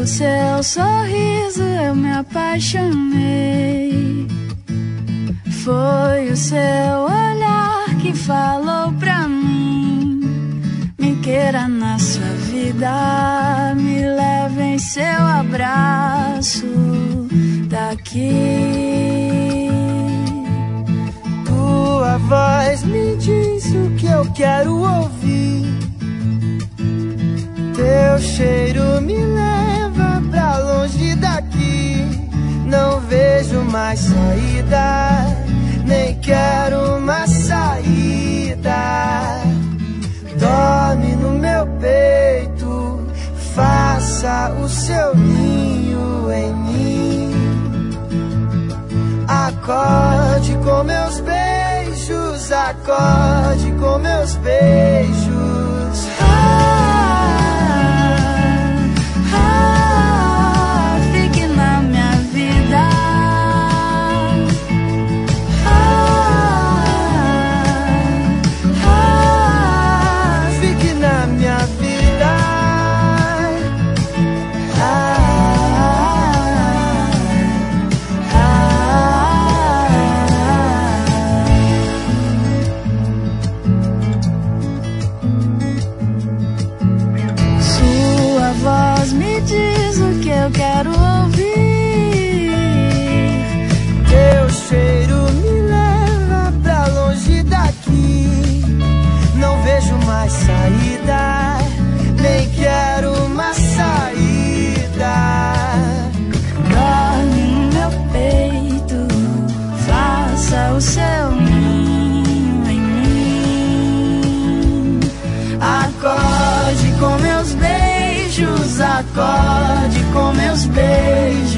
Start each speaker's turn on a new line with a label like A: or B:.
A: Pelo seu sorriso eu me apaixonei. Foi o seu olhar que falou pra mim: me queira na sua vida, me leve em seu abraço daqui.
B: Tua voz me diz o que eu quero ouvir. Teu cheiro me leva pra longe daqui. Não vejo mais saída, nem quero uma saída. Dorme no meu peito, faça o seu ninho em mim. Acorde com meus beijos, acorde com meus beijos.
A: Fique na minha vida.
B: Fique na minha vida.
A: Sua voz me diz o que eu quero ouvir.
B: Teu cheiro me leva pra longe daqui. Não vejo mais saída, nem quero uma saída.
A: Dorme no meu peito, faça o seu ninho em mim. Acorde com meus beijos, acorde com meus beijos.